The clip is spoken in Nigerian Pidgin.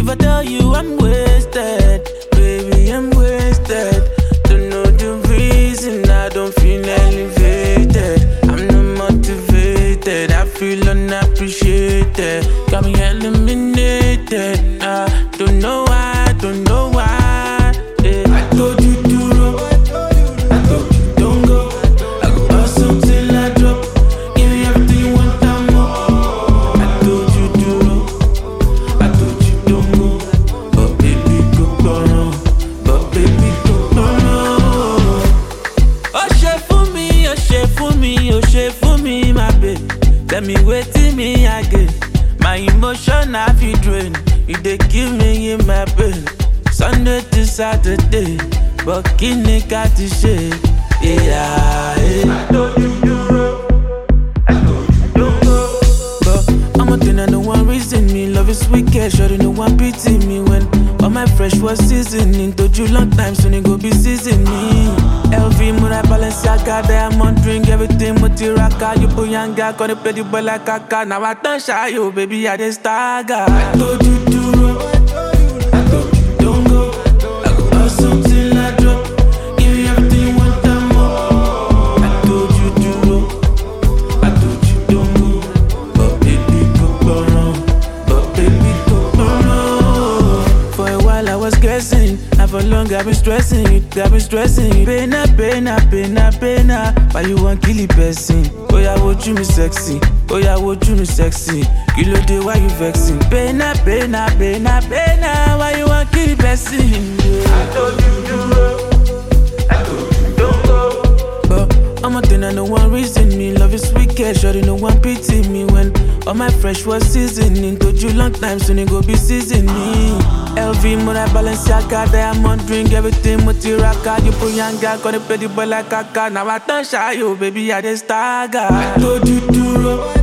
If I tell you I'm wasted, baby, I'm wasted. Don't know the reason I don't feel elevated. I'm not motivated, I feel unappreciated. Got me eliminated. I don't know why, don't know why. Yeah. I told you to roll, I told you don't go. I go hustle till I drop. Give me everything you want and more. I told you to roll, I told you don't go. But baby, go wrong. But baby, go wrong. Oh, shit for me, oh, shit for me, oh, shit for me, my babe. Tell me waiting me again. My emotion I feel drain. You dey give me in my brain. Sunday to Saturday, but kini got to shake. Yeah. I told you to roll, I told you don't go. But I'm a thing and no one reason me. Love is wicked, sure no one pity me. When all my fresh was seasoning, told you long time soon it go be seasoning. LV, Mura, Balenciaga, diamond drink, everything Mutiraka. You Buyanga, gonna play the ball like Kaka. Now I don't shy you, baby, I just stagger. I told you to roll, I told you don't go. I go hustle till I drop. Give me everything you want and more. I told you to roll, I told you don't go. But baby, go wrong. But baby, go wrong. For a while I was guessing. For long I've been stressing you, got me stressing you. Pena, why you want kill the person? Oh yeah, what you me sexy? Oh yeah, what you me sexy? Kilo day, why you vexing? Pena, why you want kill the person? Yeah. I told you to roll, I told you don't go. But I'm a thing and no one reason me. Love is wicked, sure no one pity me. When all my fresh was seasoning, told you long time soon it go be seasoning. LV, Mura, Balenciaga, diamond drink, everything Mutiraka. You Buyanga, gonna play the ball like Kaka. Now I don't shy you, baby, I just stagger. I told you to roll,